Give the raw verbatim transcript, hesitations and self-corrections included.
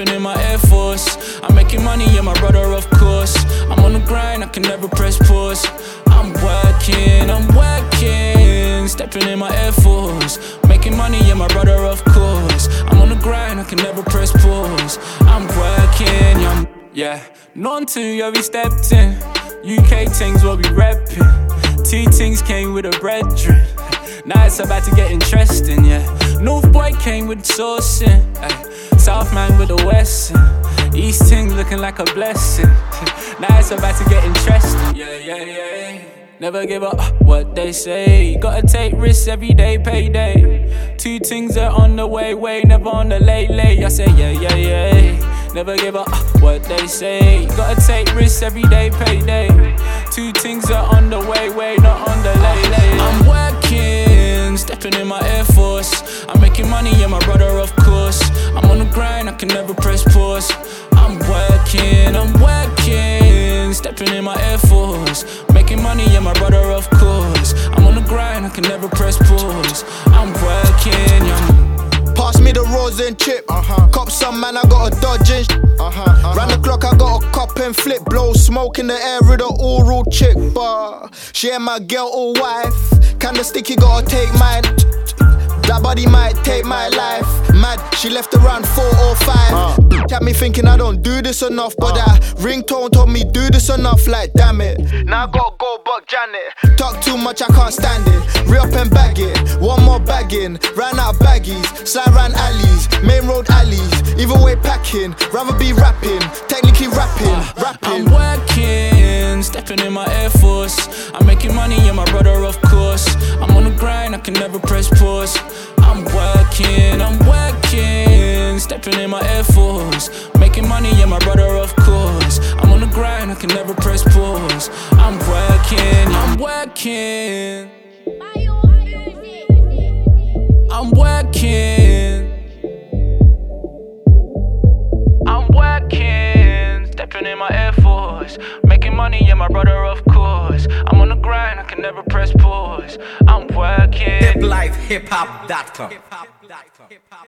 stepping in my Air Force. I'm making money, yeah, my brother, of course. I'm on the grind, I can never press pause. I'm working, I'm working, stepping in my Air Force. Making money, yeah, my brother, of course. I'm on the grind, I can never press pause. I'm working, yeah, I'm, yeah. None two, yeah, we stepped in. U K things, what we reppin'. Two things came with a brethren. Now it's about to get interesting, yeah. North boy came with sourcing, ay. South man with the western. East thing looking like a blessing. Now it's about to get interesting, yeah, yeah, yeah. Never give up what they say. Gotta take risks every day, payday. Two things are on the way, way, never on the late, late. I say yeah, yeah, yeah. Never give up what they say. Gotta take risks every day, payday. Two things are on the way, way, not on the late, late. I'm working, stepping in my Air Force. I'm making money, yeah, my brother, of course. I'm on the grind, I can never press pause. I'm working, I'm working, stepping in my Air Force. Making money, yeah, my brother, of course. I'm on the grind, I can never press pause. I'm working, yeah. Pass me the rose and chip. Uh-huh. Cop some man, I got a dodge and sh- uh-huh. Uh-huh. Round the clock, I got a cop and flip. Blow smoke in the air with a oral chick. But she ain't my girl or wife. Kinda sticky, gotta take mine. That body might take my life. Mad, she left around four or five. uh. Got me thinking I don't do this enough. But uh. that ringtone told me do this enough. Like damn it, now I gotta go buck Janet. Talk too much, I can't stand it. Re-up and bag it, one more bagging. Ran out of baggies, slide round alleys, main road alleys. Either way packing, rather be rapping. Technically rapping, uh, rapping. I'm working, stepping in my Air Force. I'm making money, yeah, my brother, of course. I'm on the grind, I can never press pause. I'm working, I'm working, stepping in my Air Force. Making money, yeah, my brother, of course. I'm on the grind, I can never press pause. I'm working, I'm working. I'm working. I'm working, stepping in my Air Force. Making money, yeah, my brother, of course. I'm on the grind, I can never press pause. I'm working. hip life hip hop dot com